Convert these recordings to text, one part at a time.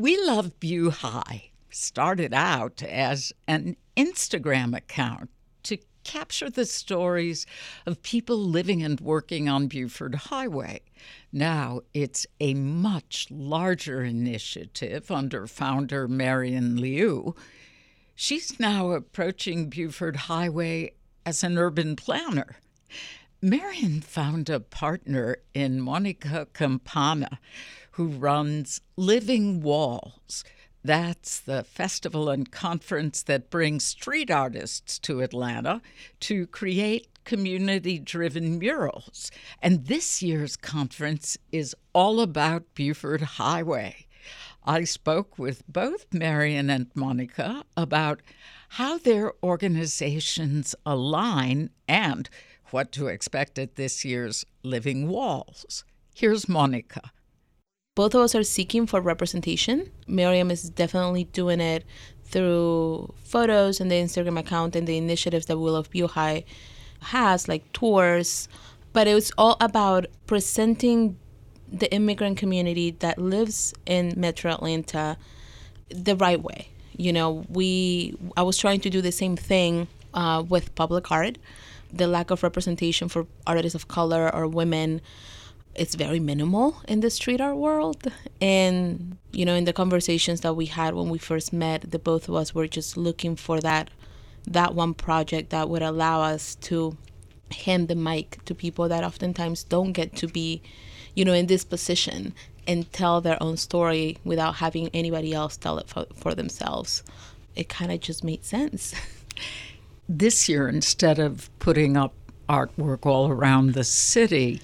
We Love Buhigh started out as an Instagram account to capture the stories of people living and working on Buford Highway. Now it's a much larger initiative under founder Marian Liu. She's now approaching Buford Highway as an urban planner. Marian found a partner in Monica Campana, who runs Living Walls. That's the festival and conference that brings street artists to Atlanta to create community-driven murals. And this year's conference is all about Buford Highway. I spoke with both Marian and Monica about how their organizations align and what to expect at this year's Living Walls. Here's Monica. Both of us are seeking for representation. Miriam is definitely doing it through photos and the Instagram account and the initiatives that We Love Buhigh has, like tours. But it was all about presenting the immigrant community that lives in Metro Atlanta the right way. You know, I was trying to do the same thing with public art. The lack of representation for artists of color or women, it's very minimal in the street art world. And, you know, in the conversations that we had when we first met, the both of us were just looking for that one project that would allow us to hand the mic to people that oftentimes don't get to be, you know, in this position and tell their own story without having anybody else tell it for themselves. It kind of just made sense. This year, instead of putting up artwork all around the city,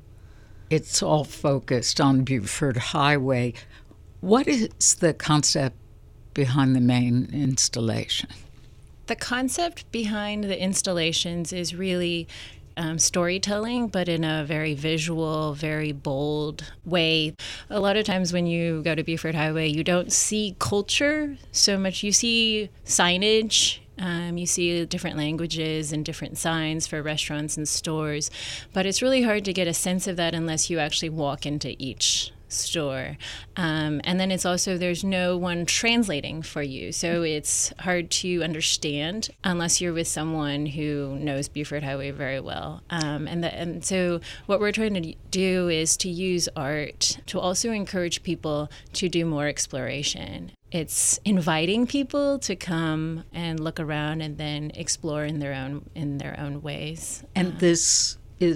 it's all focused on Buford Highway. What is the concept behind the main installation? The concept behind the installations is really storytelling, but in a very visual, very bold way. A lot of times when you go to Buford Highway, you don't see culture so much. You see signage. You see different languages and different signs for restaurants and stores, but it's really hard to get a sense of that unless you actually walk into each store. And then it's also, there's no one translating for you. So it's hard to understand unless you're with someone who knows Buford Highway very well. And so what we're trying to do is to use art to also encourage people to do more exploration. It's inviting people to come and look around and then explore in their own ways. And this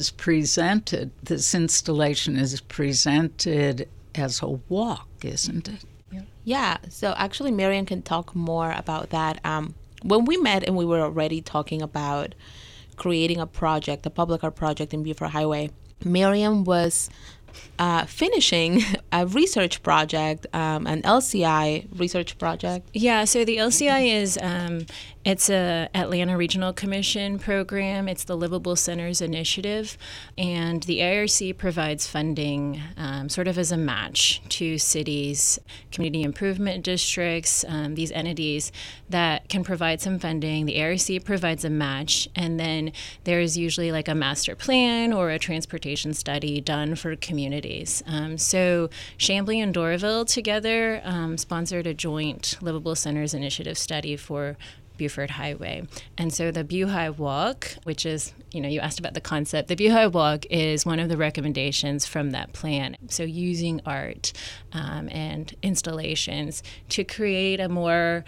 installation is presented as a walk, isn't it? Yeah. So actually, Marian can talk more about that. When we met and we were already talking about creating a public art project in Buford Highway, Marian was finishing a research project, an LCI research project. Yeah, so the LCI is it's a Atlanta Regional Commission program. It's the Livable Centers Initiative, and the ARC provides funding sort of as a match to cities, community improvement districts, these entities that can provide some funding. The ARC provides a match, and then there's usually like a master plan or a transportation study done for communities. So Chamblee and Doraville together sponsored a joint Livable Centers Initiative study for Buford Highway. And so the Buhigh Walk, which is, you asked about the concept, the Buhigh Walk is one of the recommendations from that plan. So using art and installations to create a more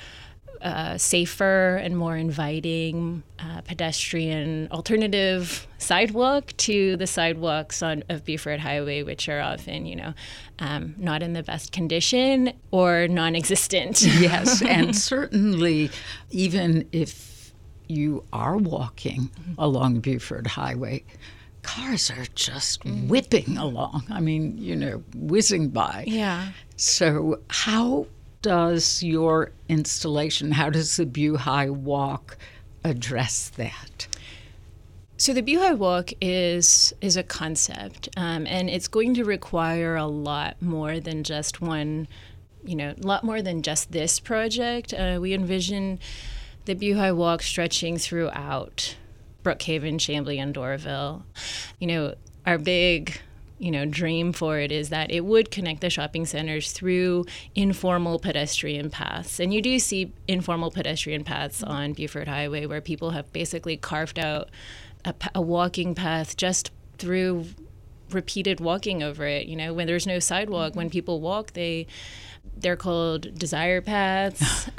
safer and more inviting pedestrian alternative sidewalk to the sidewalks of Buford Highway, which are often, not in the best condition or non-existent. Yes, and certainly even if you are walking along Buford Highway, cars are just whipping along. I mean, whizzing by. Yeah. So how does your installation, how does the Buhigh Walk address that? So the Buhigh Walk is a concept, and it's going to require a lot more than just one, a lot more than just this project. We envision the Buhigh Walk stretching throughout Brookhaven, Chamblee, and Doraville. Our big dream for it is that it would connect the shopping centers through informal pedestrian paths. And you do see informal pedestrian paths on Buford Highway where people have basically carved out a walking path just through repeated walking over it. When there's no sidewalk, when people walk, they're called desire paths.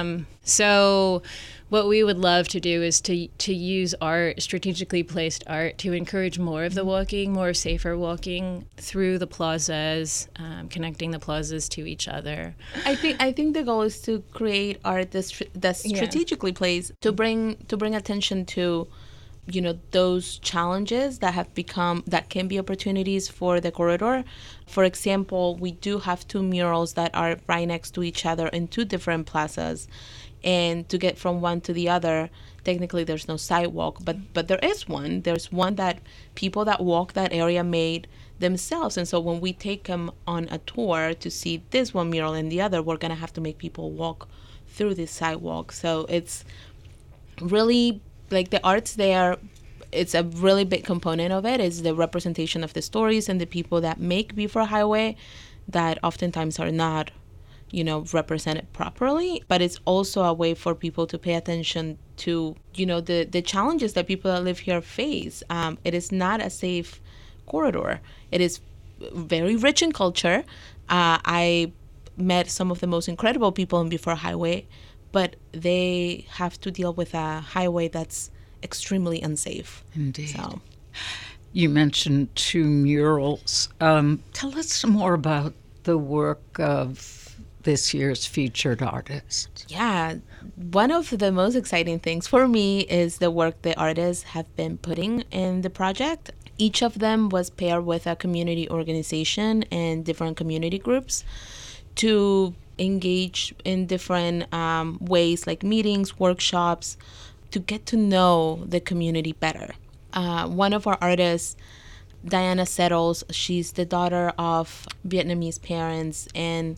So what we would love to do is to use art, strategically placed art, to encourage more of the walking, more safer walking through the plazas, connecting the plazas to each other. I think the goal is to create art that's strategically placed to bring attention to those challenges that can be opportunities for the corridor. For example, we do have two murals that are right next to each other in two different plazas. And to get from one to the other, technically there's no sidewalk, but there is one. There's one that people that walk that area made themselves. And so when we take them on a tour to see this one mural and the other, we're going to have to make people walk through this sidewalk. So it's really like the art's there. It's a really big component of it is the representation of the stories and the people that make Buford Highway that oftentimes are not represented properly. But it's also a way for people to pay attention to the challenges that people that live here face. It is not a safe corridor. It is very rich in culture. I met some of the most incredible people on Buford Highway, but they have to deal with a highway that's extremely unsafe. Indeed. So. You mentioned two murals. Tell us some more about the work of this year's featured artist. Yeah, one of the most exciting things for me is the work the artists have been putting in the project. Each of them was paired with a community organization and different community groups to engage in different ways like meetings, workshops, to get to know the community better. One of our artists, Diana Settles, she's the daughter of Vietnamese parents, and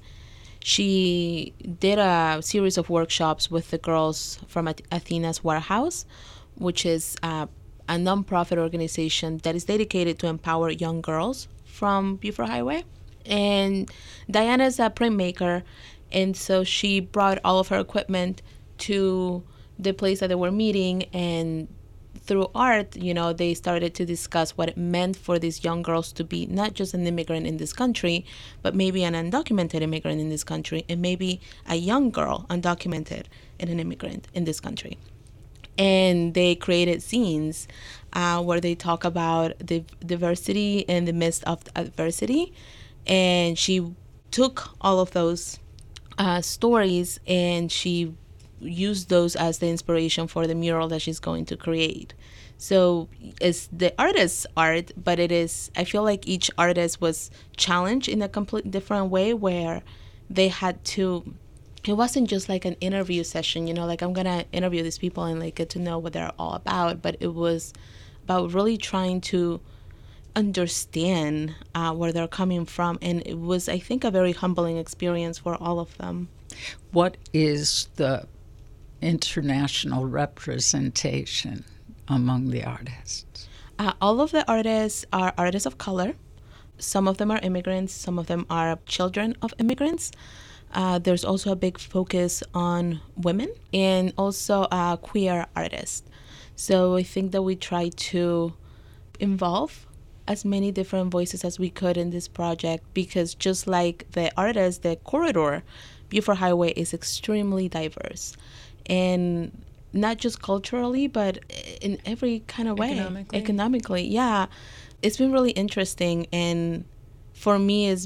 she did a series of workshops with the girls from Athena's Warehouse, which is a nonprofit organization that is dedicated to empower young girls from Buford Highway. And Diana's a printmaker, and so she brought all of her equipment to the place that they were meeting, and through art, they started to discuss what it meant for these young girls to be not just an immigrant in this country, but maybe an undocumented immigrant in this country, and maybe a young girl, undocumented, and an immigrant in this country. And they created scenes where they talk about the diversity in the midst of adversity. And she took all of those stories and she used those as the inspiration for the mural that she's going to create. So it's the artist's art, but I feel like each artist was challenged in a completely different way where they had to, it wasn't just like an interview session, like I'm going to interview these people and like get to know what they're all about, but it was about really trying to understand where they're coming from. And it was, I think, a very humbling experience for all of them. What is the international representation among the artists? All of the artists are artists of color. Some of them are immigrants. Some of them are children of immigrants. There's also a big focus on women and also queer artists. So I think that we try to involve as many different voices as we could in this project, because just like the artists, the corridor, Buford Highway is extremely diverse. And not just culturally, but in every kind of way. Economically, yeah. It's been really interesting. And for me, I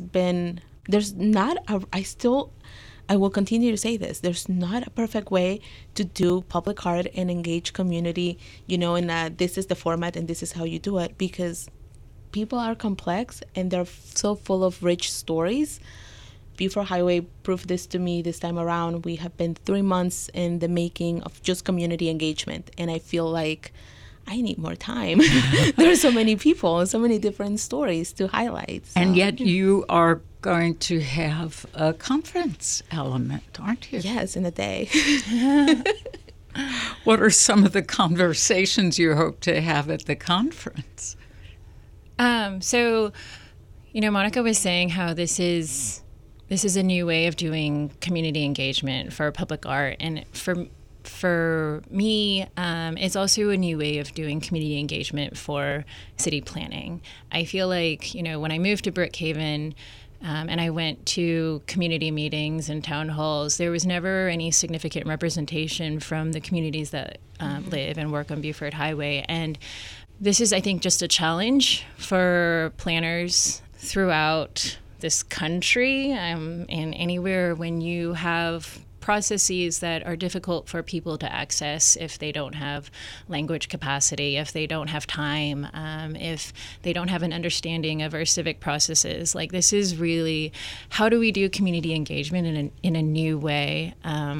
will continue to say this, there's not a perfect way to do public art and engage community, and this is the format and this is how you do it, because people are complex and they're so full of rich stories. Buford Highway proved this to me this time around. We have been 3 months in the making of just community engagement, and I feel like I need more time. There are so many people and so many different stories to highlight. So. And yet you are going to have a conference element, aren't you? Yes, in a day. What are some of the conversations you hope to have at the conference? So Monica was saying how this is a new way of doing community engagement for public art, and for me, it's also a new way of doing community engagement for city planning. I feel like, when I moved to Brookhaven, and I went to community meetings and town halls, there was never any significant representation from the communities that live and work on Buford Highway. And this is, I think, just a challenge for planners throughout this country, and anywhere when you have processes that are difficult for people to access if they don't have language capacity, if they don't have time, if they don't have an understanding of our civic processes. Like, this is really, how do we do community engagement in a new way?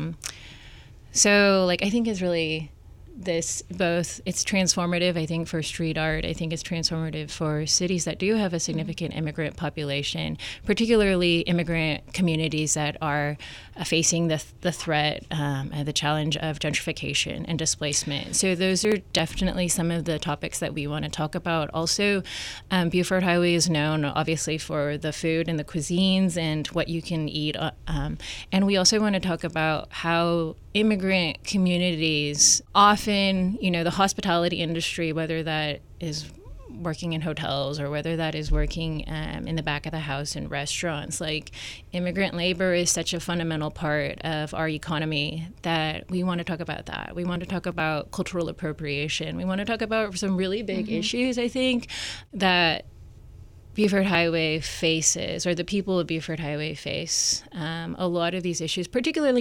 So I think it's really this, both it's transformative, I think, for street art. I think it's transformative for cities that do have a significant immigrant population, particularly immigrant communities that are facing the threat and the challenge of gentrification and displacement. So those are definitely some of the topics that we want to talk about. Also, Buford Highway is known, obviously, for the food and the cuisines and what you can eat. And we also want to talk about how immigrant communities often, the hospitality industry, whether that is working in hotels or whether that is working in the back of the house in restaurants, immigrant labor is such a fundamental part of our economy that we want to talk about that. We want to talk about cultural appropriation. We want to talk about some really big issues, I think, that Buford Highway faces, or the people of Buford Highway face a lot of these issues, particularly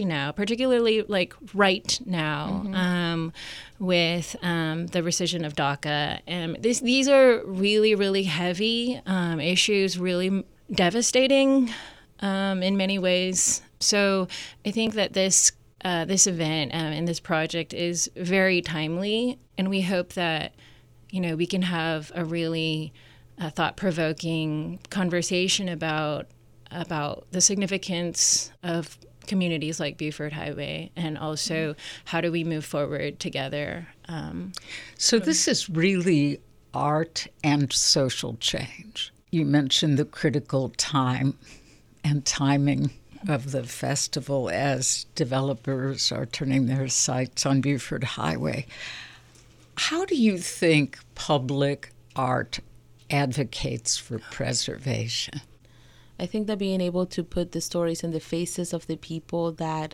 right now, with the rescission of DACA. These are really, really heavy issues, really devastating in many ways. So I think that this event and this project is very timely, and we hope that we can have a really thought-provoking conversation about the significance of communities like Buford Highway, and also how do we move forward together. So this is really art and social change. You mentioned the critical time and timing of the festival as developers are turning their sights on Buford Highway. How do you think public art advocates for preservation? I think that being able to put the stories in the faces of the people that,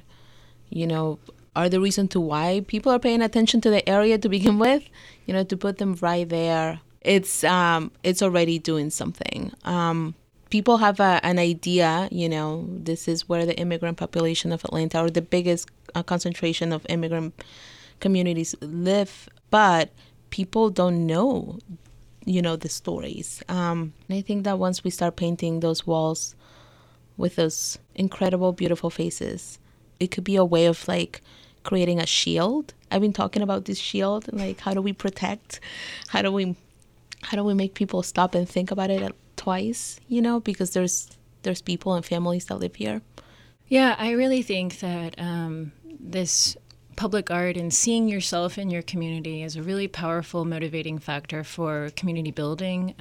are the reason to why people are paying attention to the area to begin with, to put them right there, it's already doing something. People have an idea, this is where the immigrant population of Atlanta, or the biggest concentration of immigrant communities live, but people don't know the stories. And I think that once we start painting those walls with those incredible, beautiful faces, it could be a way of creating a shield. I've been talking about this shield, how do we protect? How do we make people stop and think about it twice? Because there's people and families that live here. Yeah, I really think that this public art and seeing yourself in your community is a really powerful motivating factor for community building.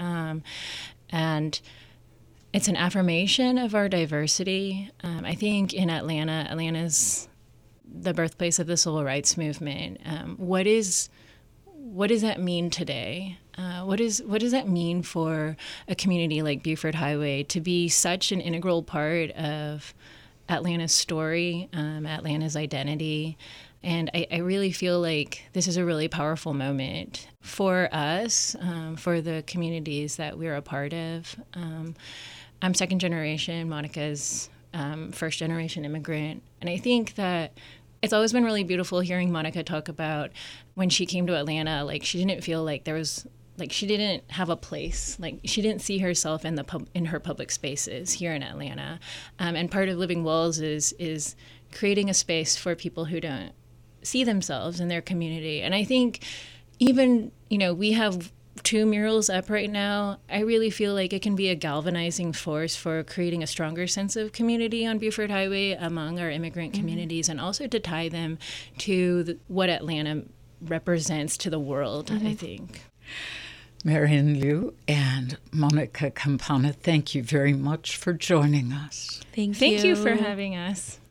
And it's an affirmation of our diversity. I think in Atlanta's the birthplace of the civil rights movement. What does that mean today? What does that mean for a community like Buford Highway to be such an integral part of Atlanta's story, Atlanta's identity? And I really feel like this is a really powerful moment for us, for the communities that we're a part of. I'm second generation, Monica's first generation immigrant. And I think that it's always been really beautiful hearing Monica talk about when she came to Atlanta, she didn't feel like there was, she didn't have a place. She didn't see herself in her public spaces here in Atlanta. And part of Living Walls is creating a space for people who don't see themselves in their community. And I think even, we have 2 murals up right now. I really feel like it can be a galvanizing force for creating a stronger sense of community on Buford Highway among our immigrant communities, and also to tie them to what Atlanta represents to the world, I think. Marian Liu and Monica Campana, thank you very much for joining us. Thank you for having us.